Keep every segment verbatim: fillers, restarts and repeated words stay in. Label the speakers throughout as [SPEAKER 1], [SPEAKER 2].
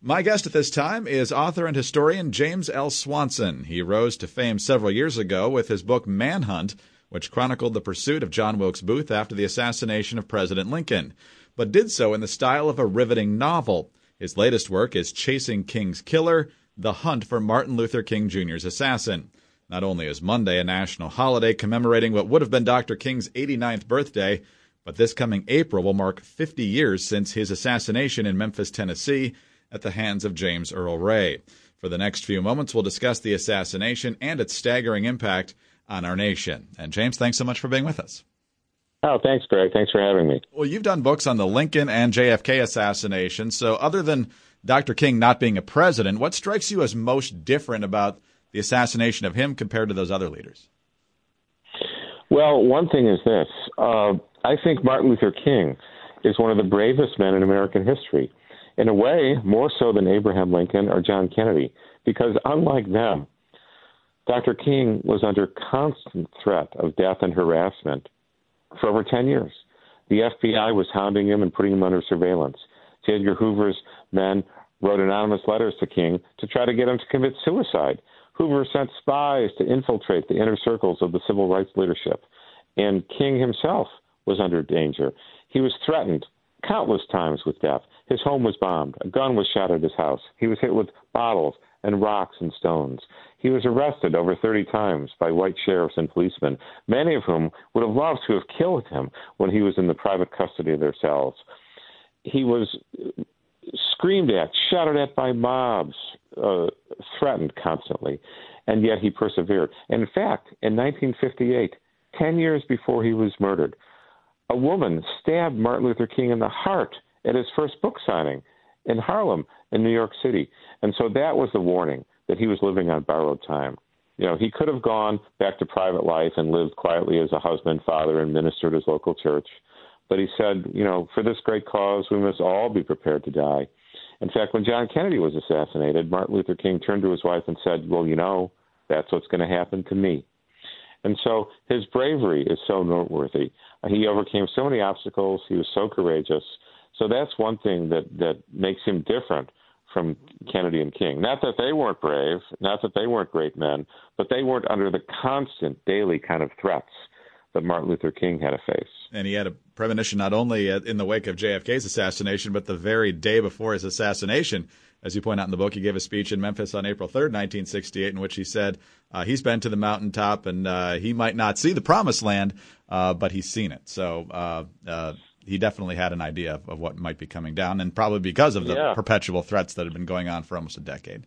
[SPEAKER 1] My guest at this time is author and historian James L. Swanson. He rose to fame several years ago with his book Manhunt, which chronicled the pursuit of John Wilkes Booth after the assassination of President Lincoln, but did so in the style of a riveting novel. His latest work is Chasing King's Killer, The Hunt for Martin Luther King Junior's Assassin. Not only is Monday a national holiday commemorating what would have been Doctor King's eighty-ninth birthday, but this coming April will mark fifty years since his assassination in Memphis, Tennessee, at the hands of James Earl Ray. For the next few moments, we'll discuss the assassination and its staggering impact on our nation. And James, thanks so much for being with us.
[SPEAKER 2] Oh, thanks, Greg. Thanks for having me.
[SPEAKER 1] Well, you've done books on the Lincoln and J F K assassinations. So other than Doctor King not being a president, what strikes you as most different about the assassination of him compared to those other leaders?
[SPEAKER 2] Well, one thing is this. Uh, I think Martin Luther King is one of the bravest men in American history. In a way, more so than Abraham Lincoln or John Kennedy, because unlike them, Doctor King was under constant threat of death and harassment for over ten years. The F B I was hounding him and putting him under surveillance. J. Edgar Hoover's men wrote anonymous letters to King to try to get him to commit suicide. Hoover sent spies to infiltrate the inner circles of the civil rights leadership. And King himself was under danger. He was threatened countless times with death. His home was bombed. A gun was shot at his house. He was hit with bottles and rocks and stones. He was arrested over thirty times by white sheriffs and policemen, many of whom would have loved to have killed him when he was in the private custody of their cells. He was screamed at, shouted at by mobs, uh, threatened constantly, and yet he persevered. And in fact, in nineteen fifty-eight, ten years before he was murdered, a woman stabbed Martin Luther King in the heart at his first book signing in Harlem, in New York City. And so that was the warning that he was living on borrowed time. You know, he could have gone back to private life and lived quietly as a husband, father, and ministered his local church. But he said, you know, for this great cause, we must all be prepared to die. In fact, when John Kennedy was assassinated, Martin Luther King turned to his wife and said, well, you know, that's what's going to happen to me. And so his bravery is so noteworthy. He overcame so many obstacles. He was so courageous. So that's one thing that, that makes him different from Kennedy and King. Not that they weren't brave, not that they weren't great men, but they weren't under the constant daily kind of threats that Martin Luther King had to face.
[SPEAKER 1] And he had a premonition not only in the wake of J F K's assassination, but the very day before his assassination. As you point out in the book, he gave a speech in Memphis on April third, nineteen sixty-eight, in which he said uh, he's been to the mountaintop and uh, he might not see the promised land, uh, but he's seen it. So uh, uh, he definitely had an idea of, of what might be coming down, and probably because of the
[SPEAKER 2] yeah.
[SPEAKER 1] perpetual threats that had been going on for almost a decade.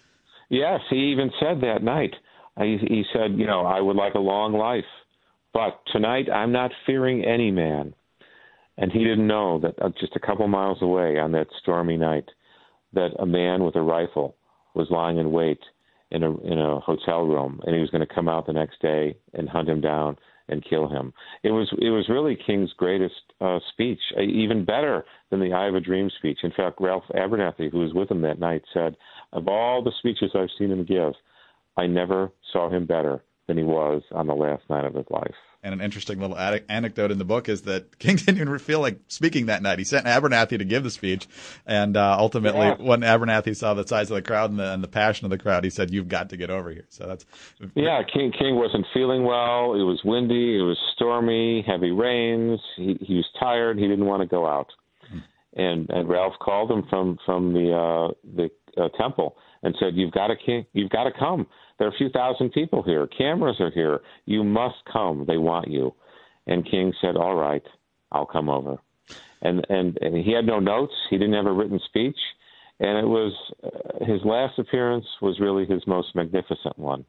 [SPEAKER 2] Yes, he even said that night. He, he said, you know, I would like a long life, but tonight I'm not fearing any man. And he didn't know that uh, just a couple miles away on that stormy night, that a man with a rifle was lying in wait in a in a hotel room, and he was going to come out the next day and hunt him down and kill him. It was it was really King's greatest uh, speech, uh, even better than the I Have a Dream speech. In fact, Ralph Abernathy, who was with him that night, said, of all the speeches I've seen him give, I never saw him better than he was on the last night of his life.
[SPEAKER 1] And an interesting little ad- anecdote in the book is that King didn't even feel like speaking that night. He sent Abernathy to give the speech, and uh, ultimately, yeah. when Abernathy saw the size of the crowd and the, and the passion of the crowd, he said, "You've got to get over here." So that's
[SPEAKER 2] yeah. King King wasn't feeling well. It was windy. It was stormy. Heavy rains. He he was tired. He didn't want to go out. Hmm. And and Ralph called him from from the uh, the uh, temple and said, "You've got to King. You've got to come. There are a few thousand people here. Cameras are here. You must come. They want you." And King said, "All right, I'll come over." And and, and he had no notes. He didn't have a written speech. And it was uh, his last appearance was really his most magnificent one.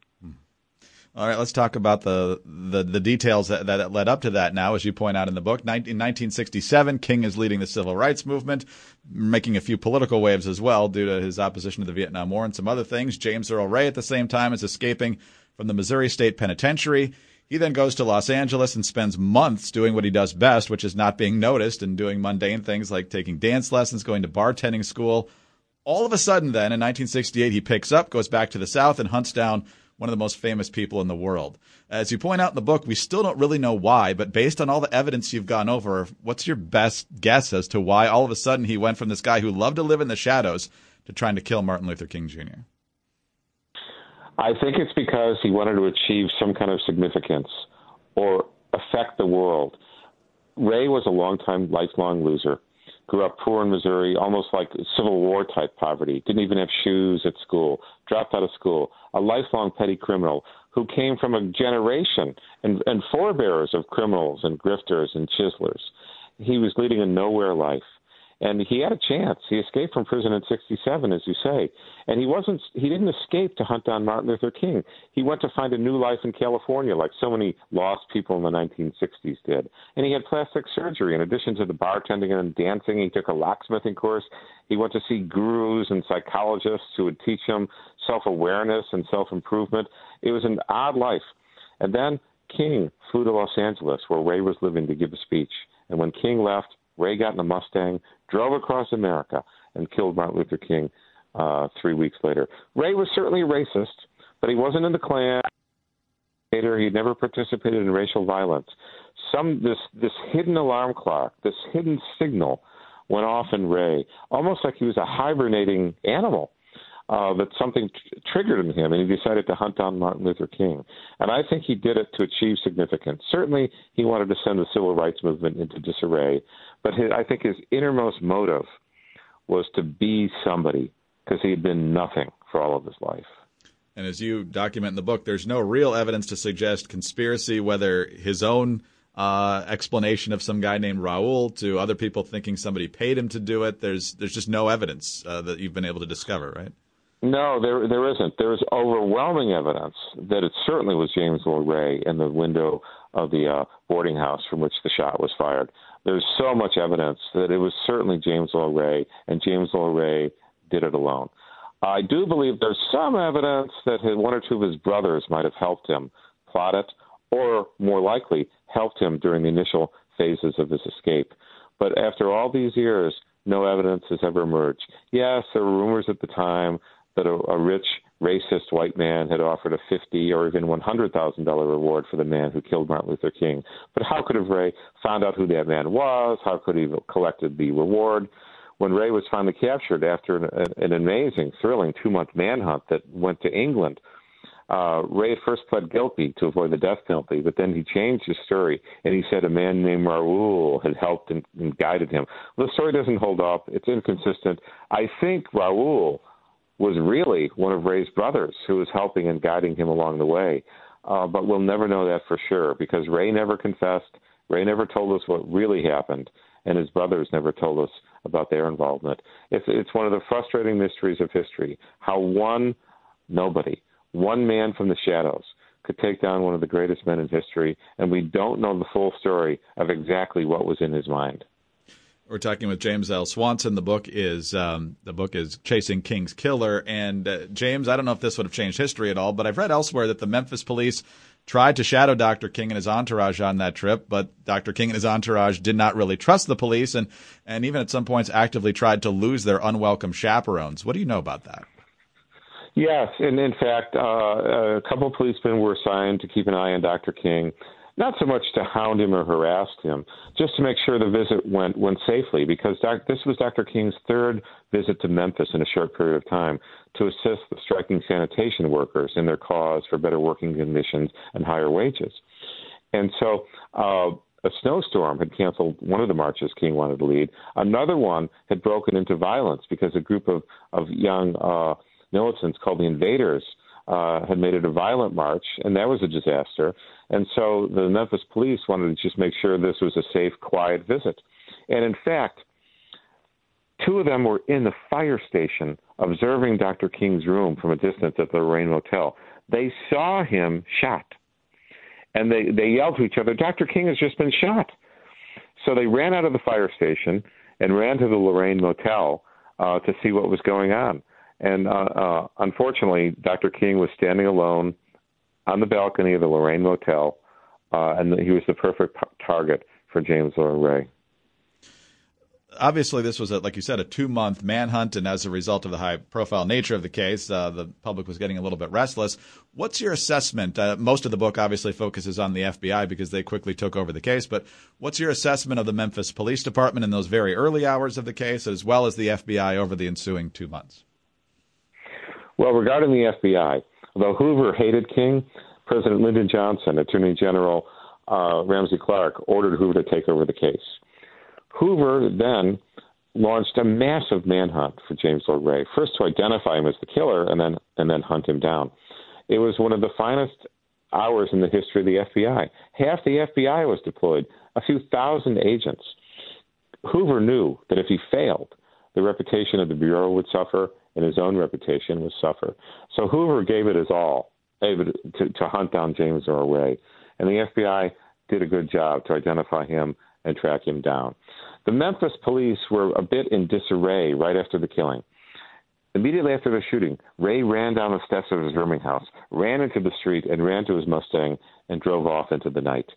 [SPEAKER 1] All right, let's talk about the the, the details that, that led up to that now, as you point out in the book. In nineteen sixty-seven, King is leading the civil rights movement, making a few political waves as well due to his opposition to the Vietnam War and some other things. James Earl Ray, at the same time, is escaping from the Missouri State Penitentiary. He then goes to Los Angeles and spends months doing what he does best, which is not being noticed and doing mundane things like taking dance lessons, going to bartending school. All of a sudden then, in nineteen sixty-eight, he picks up, goes back to the South, and hunts down one of the most famous people in the world. As you point out in the book, we still don't really know why, but based on all the evidence you've gone over, what's your best guess as to why all of a sudden he went from this guy who loved to live in the shadows to trying to kill Martin Luther King Junior?
[SPEAKER 2] I think it's because he wanted to achieve some kind of significance or affect the world. Ray was a long-time, lifelong loser. Grew up poor in Missouri, almost like Civil War type poverty. Didn't even have shoes at school. Dropped out of school. A lifelong petty criminal who came from a generation and, and forebears of criminals and grifters and chiselers. He was leading a nowhere life. And he had a chance. He escaped from prison in sixty-seven, as you say. And he wasn't. He didn't escape to hunt down Martin Luther King. He went to find a new life in California, like so many lost people in the nineteen sixties did. And he had plastic surgery. In addition to the bartending and dancing, he took a locksmithing course. He went to see gurus and psychologists who would teach him self-awareness and self-improvement. It was an odd life. And then King flew to Los Angeles, where Ray was living, to give a speech. And when King left, Ray got in a Mustang, drove across America, and killed Martin Luther King uh, three weeks later. Ray was certainly a racist, but he wasn't in the Klan. He'd never participated in racial violence. Some this this hidden alarm clock, this hidden signal, went off in Ray, almost like he was a hibernating animal. Uh, that something t- triggered in him, and he decided to hunt down Martin Luther King. And I think he did it to achieve significance. Certainly, he wanted to send the civil rights movement into disarray, but his, I think his innermost motive was to be somebody, because he had been nothing for all of his life.
[SPEAKER 1] And as you document in the book, there's no real evidence to suggest conspiracy, whether his own uh, explanation of some guy named Raul to other people thinking somebody paid him to do it. There's there's just no evidence uh, that you've been able to discover, right?
[SPEAKER 2] No, there there isn't. There is overwhelming evidence that it certainly was James Earl Ray in the window of the uh, boarding house from which the shot was fired. There's so much evidence that it was certainly James Earl Ray, and James Earl Ray did it alone. I do believe there's some evidence that one or two of his brothers might have helped him plot it, or more likely helped him during the initial phases of his escape. But after all these years, no evidence has ever emerged. Yes, there were rumors at the time that a, a rich, racist white man had offered a fifty thousand dollars or even one hundred thousand dollars reward for the man who killed Martin Luther King. But how could have Ray found out who that man was? How could he have collected the reward? When Ray was finally captured after an, an amazing, thrilling two-month manhunt that went to England, uh, Ray at first pled guilty to avoid the death penalty, but then he changed his story, and he said a man named Raul had helped and, and guided him. Well, the story doesn't hold up. It's inconsistent. I think Raul was really one of Ray's brothers who was helping and guiding him along the way. Uh, but we'll never know that for sure, because Ray never confessed. Ray never told us what really happened, and his brothers never told us about their involvement. It's, it's one of the frustrating mysteries of history, how one nobody, one man from the shadows, could take down one of the greatest men in history, and we don't know the full story of exactly what was in his mind.
[SPEAKER 1] We're talking with James L. Swanson. The book is um, the book is Chasing King's Killer. And uh, James, I don't know if this would have changed history at all, but I've read elsewhere that the Memphis police tried to shadow Doctor King and his entourage on that trip, but Doctor King and his entourage did not really trust the police, and and even at some points actively tried to lose their unwelcome chaperones. What do you know about that?
[SPEAKER 2] Yes, and in fact, uh, a couple of policemen were assigned to keep an eye on Doctor King. Not so much to hound him or harass him, just to make sure the visit went went safely, because doc, this was Doctor King's third visit to Memphis in a short period of time to assist the striking sanitation workers in their cause for better working conditions and higher wages. And so uh, a snowstorm had canceled one of the marches King wanted to lead. Another one had broken into violence because a group of, of young uh, militants called the Invaders Uh, had made it a violent march, and that was a disaster. And so the Memphis police wanted to just make sure this was a safe, quiet visit. And in fact, two of them were in the fire station observing Doctor King's room from a distance at the Lorraine Motel. They saw him shot, and they, they yelled to each other, "Doctor King has just been shot." So they ran out of the fire station and ran to the Lorraine Motel uh, to see what was going on. And uh, uh, unfortunately, Doctor King was standing alone on the balcony of the Lorraine Motel, uh, and he was the perfect p- target for James Earl Ray.
[SPEAKER 1] Obviously, this was, a, like you said, a two-month manhunt, and as a result of the high-profile nature of the case, uh, the public was getting a little bit restless. What's your assessment? Uh, most of the book obviously focuses on the F B I because they quickly took over the case, but what's your assessment of the Memphis Police Department in those very early hours of the case, as well as the F B I over the ensuing two months?
[SPEAKER 2] Well, regarding the F B I, although Hoover hated King, President Lyndon Johnson, Attorney General uh, Ramsey Clark, ordered Hoover to take over the case. Hoover then launched a massive manhunt for James Earl Ray, first to identify him as the killer and then and then hunt him down. It was one of the finest hours in the history of the F B I. Half the F B I was deployed, a few thousand agents. Hoover knew that if he failed, the reputation of the Bureau would suffer and his own reputation would suffer. So Hoover gave it his all to, to hunt down James Earl Ray, and the F B I did a good job to identify him and track him down. The Memphis police were a bit in disarray right after the killing. Immediately after the shooting, Ray ran down the steps of his rooming house, ran into the street, and ran to his Mustang and drove off into the night.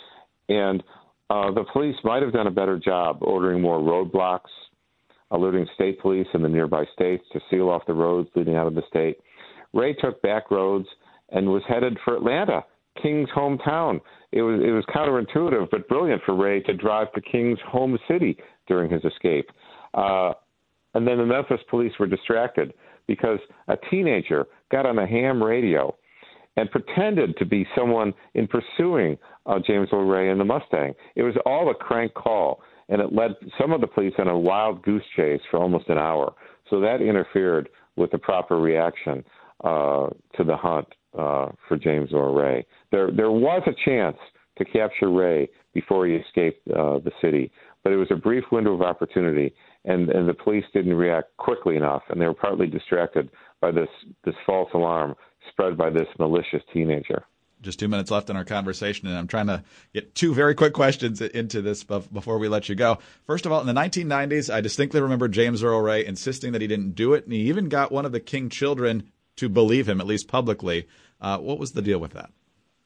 [SPEAKER 2] And uh, the police might have done a better job ordering more roadblocks, alerting state police in the nearby states to seal off the roads leading out of the state. Ray took back roads and was headed for Atlanta, King's hometown. It was it was counterintuitive, but brilliant for Ray to drive to King's home city during his escape. Uh, and then the Memphis police were distracted because a teenager got on a ham radio and pretended to be someone in pursuing uh, James Earl Ray in the Mustang. It was all a crank call, and it led some of the police on a wild goose chase for almost an hour. So that interfered with the proper reaction uh, to the hunt uh, for James Earl Ray. There, there was a chance to capture Ray before he escaped uh, the city, but it was a brief window of opportunity, and, and the police didn't react quickly enough, and they were partly distracted by this, this false alarm spread by this malicious teenager.
[SPEAKER 1] Just two minutes left in our conversation, and I'm trying to get two very quick questions into this before we let you go. First of all, in the nineteen nineties, I distinctly remember James Earl Ray insisting that he didn't do it, and he even got one of the King children to believe him, at least publicly. Uh, what was the deal with that?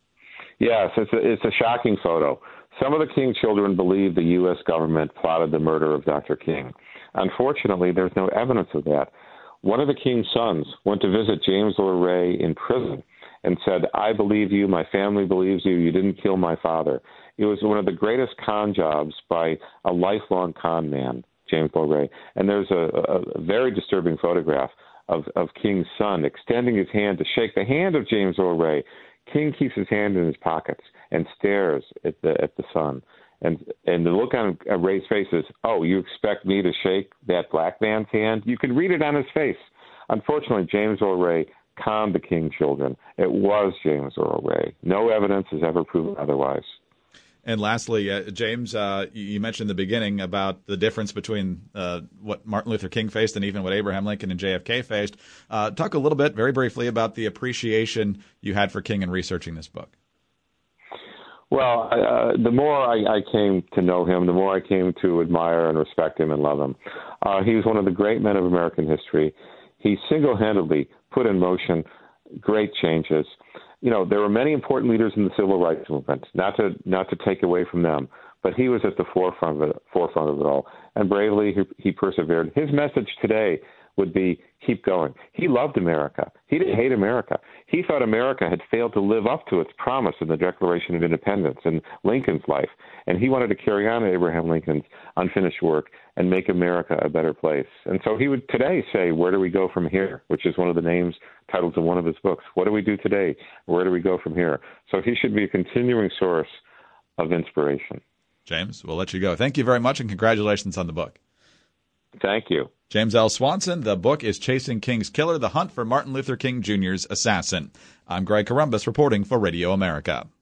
[SPEAKER 2] Yes, it's a, it's a shocking photo. Some of the King children believe the U S government plotted the murder of Doctor King. Unfortunately, there's no evidence of that. One of the King's sons went to visit James Earl Ray in prison and said, "I believe you, my family believes you, you didn't kill my father." It was one of the greatest con jobs by a lifelong con man, James Earl Ray. And there's a, a very disturbing photograph of, of King's son extending his hand to shake the hand of James Earl Ray. King keeps his hand in his pockets and stares at the at the son. And and the look on Ray's face is, "Oh, you expect me to shake that black man's hand?" You can read it on his face. Unfortunately, James Earl Ray conned the King children. It was James Earl Ray. No evidence has ever proven otherwise.
[SPEAKER 1] And lastly, uh, James, uh, you mentioned in the beginning about the difference between uh, what Martin Luther King faced and even what Abraham Lincoln and J F K faced. Uh, talk a little bit, very briefly, about the appreciation you had for King in researching this book.
[SPEAKER 2] Well, uh, the more I, I came to know him, the more I came to admire and respect him and love him. Uh, he was one of the great men of American history. He single-handedly put in motion great changes. You know, there were many important leaders in the civil rights movement, not to not to take away from them, but he was at the forefront of it, forefront of it all. And bravely, he, he persevered. His message today would be, keep going. He loved America. He didn't hate America. He thought America had failed to live up to its promise in the Declaration of Independence and Lincoln's life. And he wanted to carry on Abraham Lincoln's unfinished work and make America a better place. And so he would today say, where do we go from here? Which is one of the names, titles in one of his books. What do we do today? Where do we go from here? So he should be a continuing source of inspiration.
[SPEAKER 1] James, we'll let you go. Thank you very much, and congratulations on the book.
[SPEAKER 2] Thank you.
[SPEAKER 1] James L. Swanson. The book is Chasing King's Killer, The Hunt for Martin Luther King Junior's Assassin. I'm Greg Corombos reporting for Radio America.